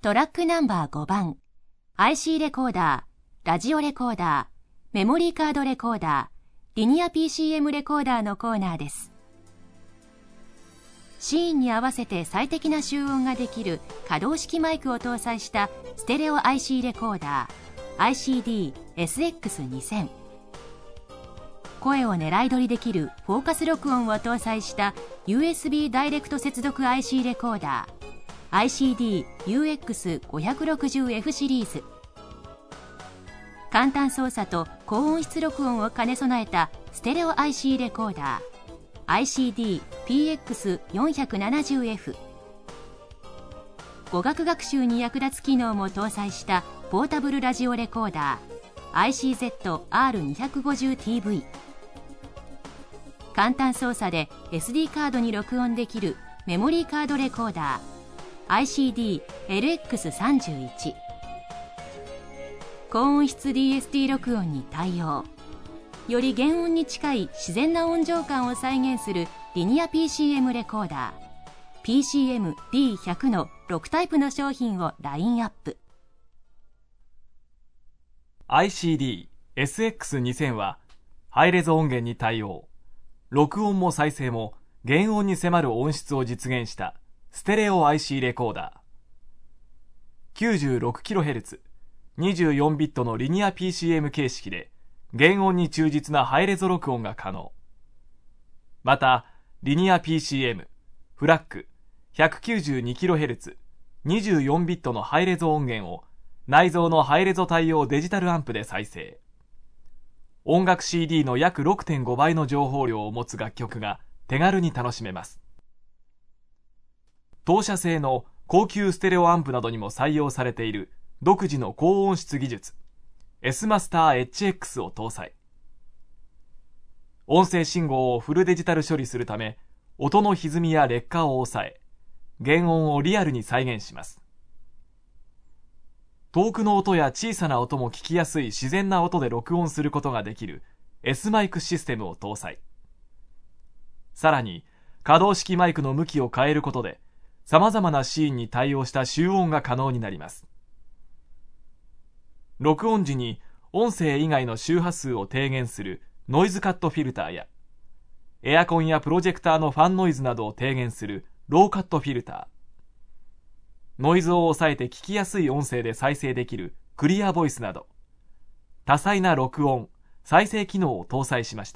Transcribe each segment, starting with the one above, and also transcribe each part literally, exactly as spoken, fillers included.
トラックナンバーごばん、アイシー レコーダー、ラジオレコーダー、メモリーカードレコーダー、リニア ピーシーエム レコーダーのコーナーです。シーンに合わせて最適な集音ができる可動式マイクを搭載したステレオ アイシー レコーダー、アイシーディーエスエックスにせん。声を狙い撮りできるフォーカス録音を搭載した ユーエスビー ダイレクト接続 アイシー レコーダー、アイシーディーユーエックスごひゃくろくじゅうエフ シリーズ。簡単操作と高音質録音を兼ね備えたステレオ アイシー レコーダー、アイシーディーピーエックスよんひゃくななじゅうエフ。語学学習に役立つ機能も搭載したポータブルラジオレコーダー、アイシーゼットアールにひゃくごじゅうティーブイ。簡単操作で エスディー カードに録音できるメモリーカードレコーダー、アイシーディーエルエックスさんじゅういち。高音質 ディーエスディー 録音に対応。より原音に近い自然な音情感を再現するリニア ピーシーエム レコーダー、ピーシーエムディーひゃく のろくタイプの商品をラインアップ。 アイシーディーエスエックスにせん はハイレゾ音源に対応。録音も再生も原音に迫る音質を実現したステレオ アイシー レコーダー。きゅうじゅうろくキロヘルツ、にじゅうよんビットのリニア ピーシーエム 形式で原音に忠実なハイレゾ録音が可能。また、リニア ピーシーエム、フラッグ ひゃくきゅうじゅうにキロヘルツ、にじゅうよんビットのハイレゾ音源を内蔵のハイレゾ対応デジタルアンプで再生。音楽 シーディー の約 ろくてんごばいの情報量を持つ楽曲が手軽に楽しめます。当社製の高級ステレオアンプなどにも採用されている独自の高音質技術、S マスター エイチエックス を搭載。音声信号をフルデジタル処理するため、音の歪みや劣化を抑え、原音をリアルに再現します。遠くの音や小さな音も聞きやすい自然な音で録音することができる S マイクシステムを搭載。さらに、可動式マイクの向きを変えることで、様々なシーンに対応した集音が可能になります。録音時に音声以外の周波数を低減するノイズカットフィルターや、エアコンやプロジェクターのファンノイズなどを低減するローカットフィルター、ノイズを抑えて聞きやすい音声で再生できるクリアボイスなど、多彩な録音、再生機能を搭載しました。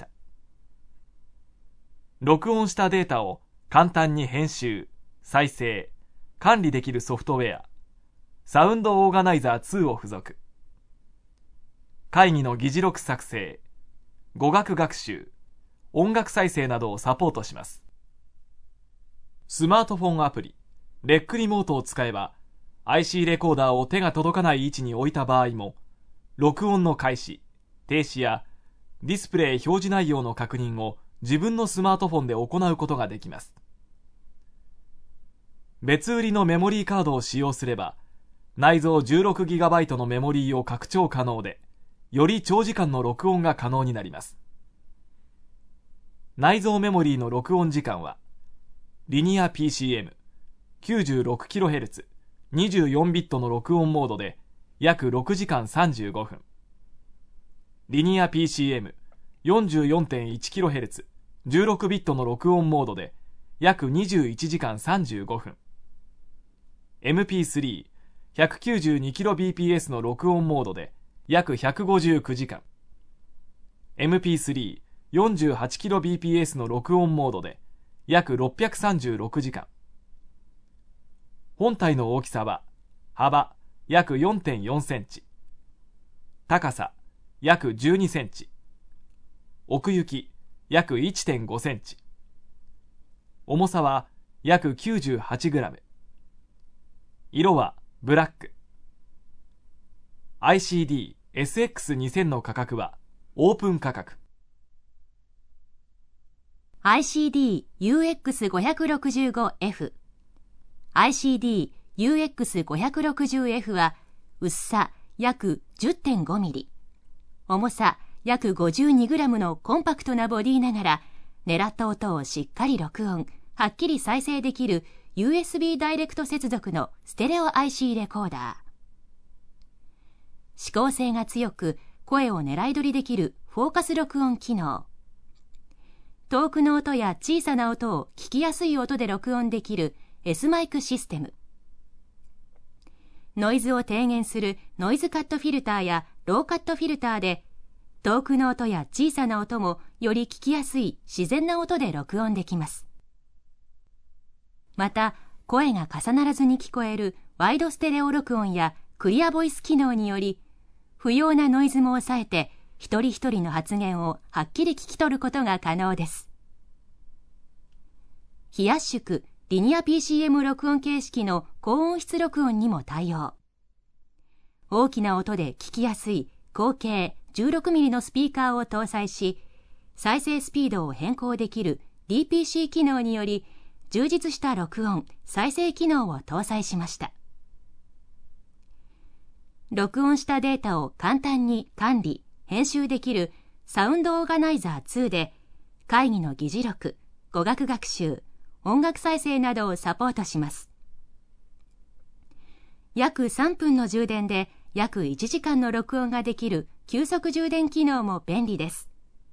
録音したデータを簡単に編集、再生、管理できるソフトウェア、サウンドオーガナイザーツーを付属。会議の議事録作成、語学学習、音楽再生などをサポートします。スマートフォンアプリ、レックリモートを使えば、アイシー レコーダーを手が届かない位置に置いた場合も、録音の開始、停止やディスプレイ表示内容の確認を自分のスマートフォンで行うことができます。別売りのメモリーカードを使用すれば、内蔵 じゅうろくギガバイト のメモリーを拡張可能で、より長時間の録音が可能になります。内蔵メモリーの録音時間は、リニア ピーシーエム、きゅうじゅうろくキロヘルツ、にじゅうよんビットの録音モードで約ろくじかんさんじゅうごふん。リニア ピーシーエム、よんじゅうよんてんいちキロヘルツ、じゅうろくビットの録音モードで約にじゅういちじかんさんじゅうごふん。エムピースリー、ひゃくきゅうじゅうにキロビーピーエス の録音モードで約ひゃくごじゅうきゅうじかん。エムピースリー、よんじゅうはちキロビーピーエス の録音モードで約ろっぴゃくさんじゅうろくじかん。本体の大きさは、幅約 よんてんよんセンチ、高さ約じゅうにセンチ、奥行き約 いってんごセンチ、重さは約 きゅうじゅうはちグラム、色はブラック。アイシーディーエスエックスにせん の価格はオープン価格。 アイシーディーユーエックスごろくごエフ、アイシーディーユーエックスごろくじゅうエフ は薄さ約 じゅってんごミリ、重さ約 ごじゅうにグラム のコンパクトなボディながら、狙った音をしっかり録音、はっきり再生できるユーエスビー ダイレクト接続のステレオ アイシー レコーダー。指向性が強く、声を狙い撮りできるフォーカス録音機能。遠くの音や小さな音を聞きやすい音で録音できる S マイクシステム。ノイズを低減するノイズカットフィルターやローカットフィルターで、遠くの音や小さな音もより聞きやすい自然な音で録音できます。また、声が重ならずに聞こえるワイドステレオ録音やクリアボイス機能により、不要なノイズも抑えて、一人一人の発言をはっきり聞き取ることが可能です。非圧縮リニア ピーシーエム 録音形式の高音質録音にも対応。大きな音で聞きやすい口径 じゅうろくミリ のスピーカーを搭載し、再生スピードを変更できる ディーピーシー 機能により、充実した録音・再生機能を搭載しました。録音したデータを簡単に管理・編集できるサウンドオーガナイザーツーで、会議の議事録、語学学習、音楽再生などをサポートします。約さんぷんの充電で約いちじかんの録音ができる急速充電機能も便利です。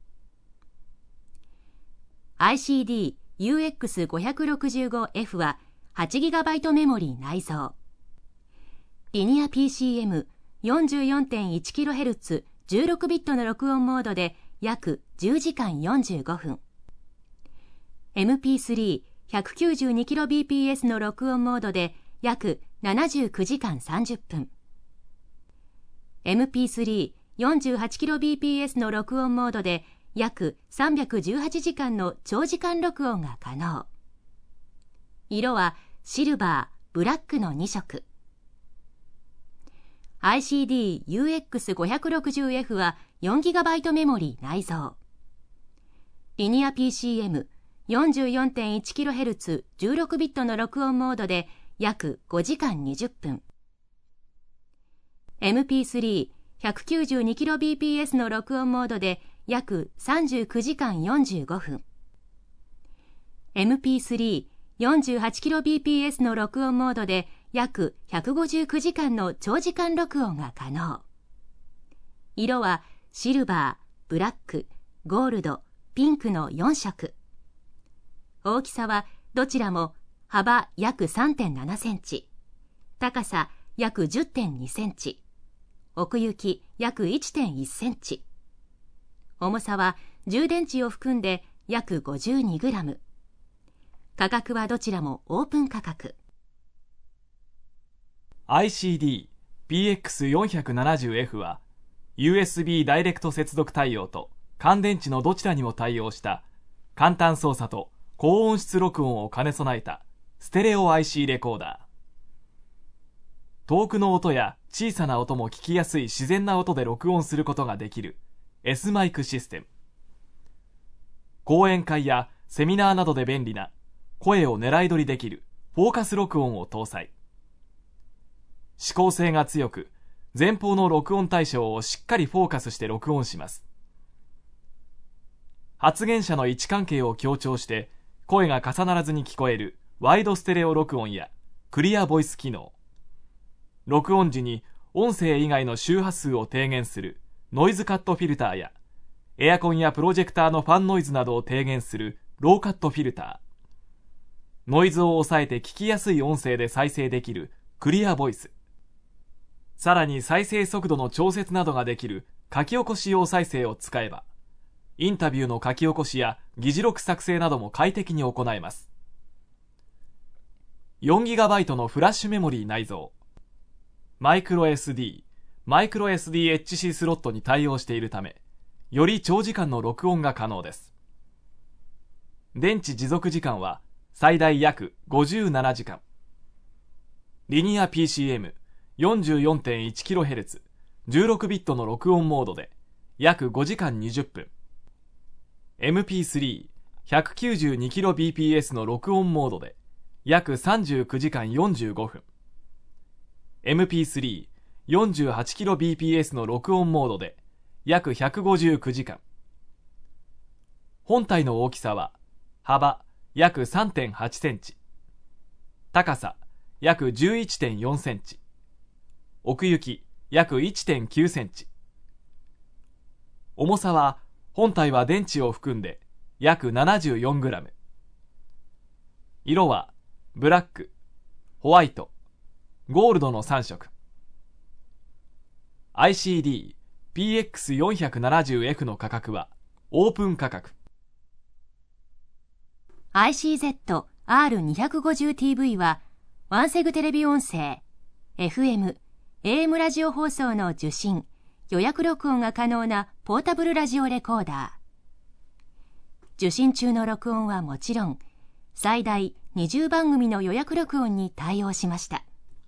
アイシーディーユーエックスごろくごエフ は はちギガバイト メモリー内蔵。リニア ピーシーエムよんじゅうよんてんいちキロヘルツ じゅうろくビットの録音モードで約じゅうじかんよんじゅうごふん。エムピースリーひゃくきゅうじゅうにキロビーピーエス の録音モードで約ななじゅうきゅうじかんさんじゅっぷん。エムピースリーよんじゅうはちキロビーピーエス の録音モードで約さんびゃくじゅうはちじかんの長時間録音が可能。色はシルバー、ブラックのに色。アイシーディーユーエックスごろくぜろエフ は よんギガバイト メモリー内蔵。リニア ピーシーエムよんじゅうよんてんいちキロヘルツ じゅうろくビットの録音モードで約ごじかんにじゅっぷん。エムピースリーひゃくきゅうじゅうにキロビーピーエス の録音モードで約さんじゅうきゅうじかんよんじゅうごふん。エムピースリーよんじゅうはちキロビーピーエス の録音モードで約ひゃくごじゅうきゅうじかんの長時間録音が可能。色はシルバー、ブラック、ゴールド、ピンクのよん色。大きさはどちらも幅約 さんてんななセンチ、高さ約 じゅってんにセンチ、奥行き約 いってんいちセンチ。重さは充電池を含んで約 ごじゅうにグラム。価格はどちらもオープン価格。 アイシーディーピーエックスよんひゃくななじゅうエフ は ユーエスビー ダイレクト接続対応と乾電池のどちらにも対応した簡単操作と高音質録音を兼ね備えたステレオ アイシー レコーダー。遠くの音や小さな音も聞きやすい自然な音で録音することができる S マイクシステム。講演会やセミナーなどで便利な声を狙い撮りできるフォーカス録音を搭載。指向性が強く、前方の録音対象をしっかりフォーカスして録音します。発言者の位置関係を強調して声が重ならずに聞こえるワイドステレオ録音やクリアボイス機能。録音時に音声以外の周波数を低減するノイズカットフィルターやエアコンやプロジェクターのファンノイズなどを低減するローカットフィルター。ノイズを抑えて聞きやすい音声で再生できるクリアボイス。さらに再生速度の調節などができる書き起こし用再生を使えば、インタビューの書き起こしや議事録作成なども快適に行えます。よんギガバイト のフラッシュメモリー内蔵。マイクロ エスディー、マイクロ エスディーエイチシー スロットに対応しているため、より長時間の録音が可能です。電池持続時間は最大約ごじゅうななじかん。リニア ピーシーエムよんじゅうよんてんいちキロヘルツ じゅうろくビットの録音モードで約ごじかんにじゅっぷん。エムピースリーひゃくきゅうじゅうにキロビーピーエス の録音モードで約さんじゅうきゅうじかんよんじゅうごふん。エムピースリーよんじゅうはちキロビーピーエス の録音モードで約ひゃくごじゅうきゅうじかん。本体の大きさは幅約 さんてんはちセンチ。 高さ約 じゅういってんよんセンチ、奥行き約 いってんきゅうセンチ、重さは本体は電池を含んで約 ななじゅうよんグラム、色はブラック、ホワイト、ゴールドのさん色。 アイシーディーピーエックスよんななゼロエフ の価格はオープン価格。 アイシーゼットアールにごゼロティーブイ はワンセグテレビ音声、エフエム、エーエム ラジオ放送の受信、予約録音が可能なポータブルラジオレコーダー。受信中の録音はもちろん、最大にじゅうばんぐみの予約録音に対応しました。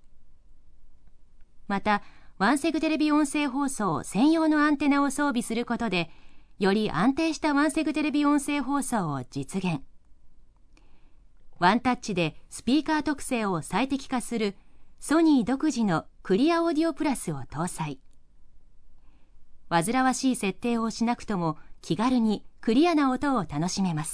また、ワンセグテレビ音声放送専用のアンテナを装備することで、より安定したワンセグテレビ音声放送を実現。ワンタッチでスピーカー特性を最適化するソニー独自のクリアオーディオプラスを搭載。煩わしい設定をしなくとも気軽にクリアな音を楽しめます。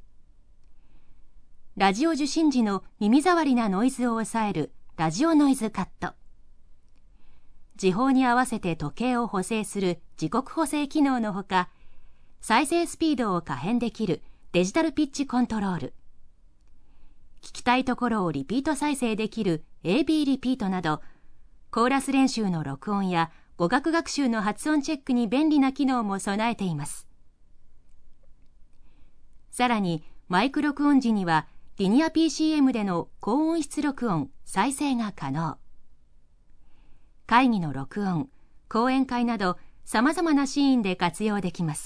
ラジオ受信時の耳障りなノイズを抑えるラジオノイズカット。時報に合わせて時計を補正する時刻補正機能のほか、再生スピードを可変できるデジタルピッチコントロール。聞きたいところをリピート再生できる エービー リピートなど、コーラス練習の録音や語学学習の発音チェックに便利な機能も備えています。さらに、マイク録音時にはリニア ピーシーエム での高音質録音、再生が可能。会議の録音、講演会など様々なシーンで活用できます。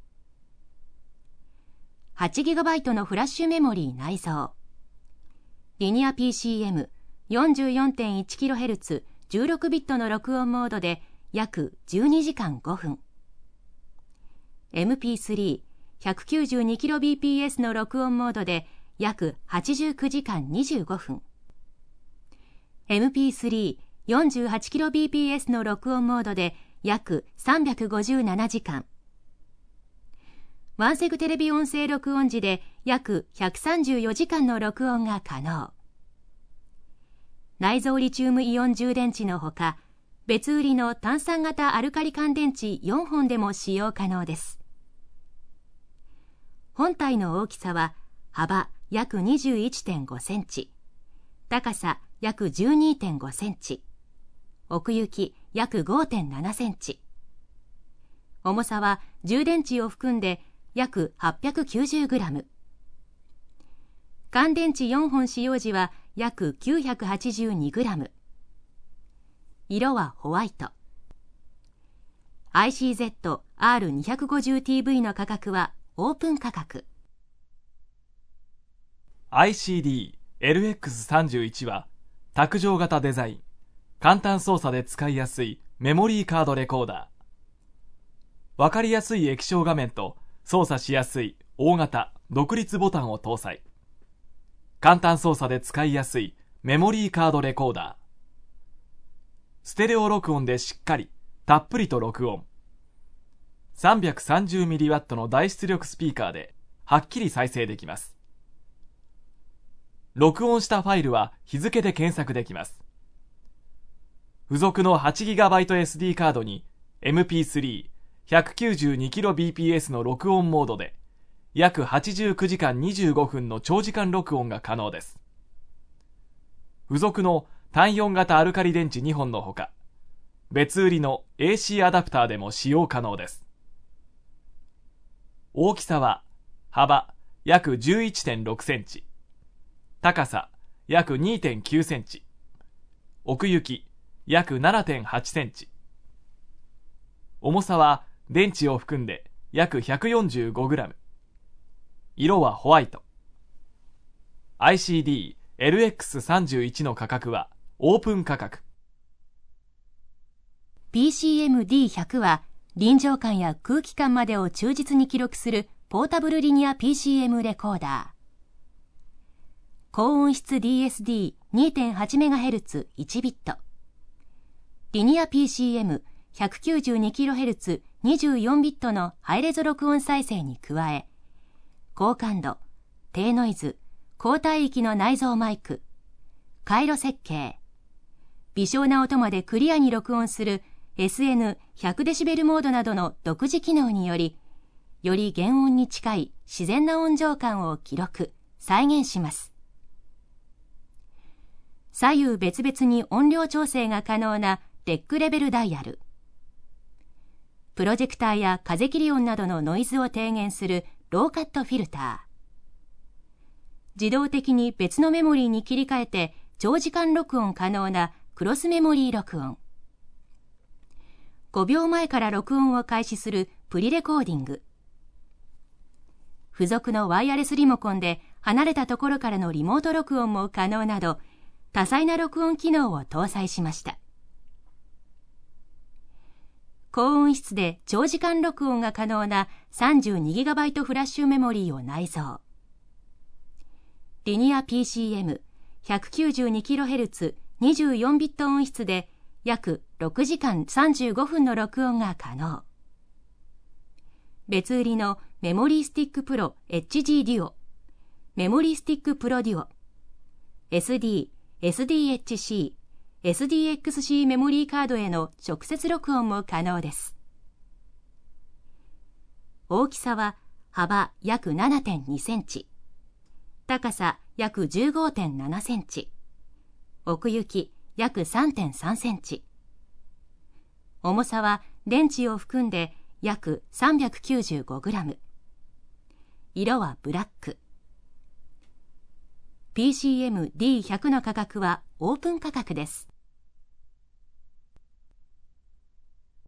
はちギガバイト のフラッシュメモリー内蔵。リニア ピーシーエムよんじゅうよんてんいちキロヘルツ じゅうろくビット の録音モードで約じゅうにじかんごふん。エムピースリーひゃくきゅうじゅうにキロビーピーエス の録音モードで約はちじゅうくじかんにじゅうごふん。エムピースリーよんじゅうはちキロビーピーエス の録音モードで約さんびゃくごじゅうななじかん。ワンセグテレビ音声録音時で約ひゃくさんじゅうよじかんの録音が可能。内蔵リチウムイオン充電池のほか、別売りの単酸型アルカリ乾電池よんほんでも使用可能です。本体の大きさは幅約 にじゅういってんごセンチ、高さ約 じゅうにてんごセンチ、奥行き約 ごてんななセンチ。重さは充電池を含んで約 はっぴゃくきゅうじゅうグラム。乾電池よんほん使用時は約 きゅうひゃくはちじゅうにグラム。色はホワイト。アイシーゼットアールにごゼロティーブイ の価格はオープン価格。 アイシーディーエルエックスさんじゅういち は卓上型デザイン、簡単操作で使いやすいメモリーカードレコーダー。わかりやすい液晶画面と操作しやすい大型独立ボタンを搭載。簡単操作で使いやすいメモリーカードレコーダー。ステレオ録音でしっかりたっぷりと録音。 さんびゃくさんじゅうミリワット の大出力スピーカーではっきり再生できます。録音したファイルは日付で検索できます。付属の はちギガバイトエスディー カードに エムピースリーひゃくきゅうじゅうにキロビーピーエス の録音モードで約はちじゅうくじかんにじゅうごふんの長時間録音が可能です。付属の単よん型アルカリ電池にほんのほか、別売りの エーシー アダプターでも使用可能です。大きさは幅約 じゅういってんろくセンチ、高さ約 にてんきゅうセンチ、奥行き約 ななてんはちセンチ。重さは電池を含んで約 ひゃくよんじゅうごグラム。色はホワイト。 アイシーディーエルエックスさんじゅういち の価格はオープン価格。 ピーシーエムディーひゃく は臨場感や空気感までを忠実に記録するポータブルリニア ピーシーエム レコーダー。高音質 ディーエスディーにてんはちメガヘルツいちビット。リニア ピーシーエムひゃくきゅうじゅうにキロヘルツにじゅうよんビット のハイレゾ録音再生に加え、高感度、低ノイズ、高帯域の内蔵マイク、 回路設計、微小な音までクリアに録音する エスエヌひゃく デシベルモードなどの独自機能により、より原音に近い自然な音情感を記録、再現します。左右別々に音量調整が可能なレックレベルダイヤル、プロジェクターや風切り音などのノイズを低減するローカットフィルター、自動的に別のメモリーに切り替えて長時間録音可能なクロスメモリー録音、ごびょうまえから録音を開始するプリレコーディング、付属のワイヤレスリモコンで離れたところからのリモート録音も可能など、多彩な録音機能を搭載しました。高音質で長時間録音が可能な さんじゅうにギガバイト フラッシュメモリーを内蔵。リニア ピーシーエムひゃくきゅうじゅうにキロヘルツ にじゅうよんビット音質で約ろくじかんさんじゅうごふんの録音が可能。別売りのメモリースティックプロ エイチジー デュオ、メモリースティックプロデュオ、エスディー、エスディーエイチシー、エスディーエックスシー メモリーカードへの直接録音も可能です。大きさは幅約 ななてんにセンチ、高さ約 じゅうごてんななセンチ、奥行き約 さんてんさんセンチ、重さは電池を含んで約 さんびゃくきゅうじゅうごグラム、色はブラック。ピーシーエムディーひゃく の価格はオープン価格です。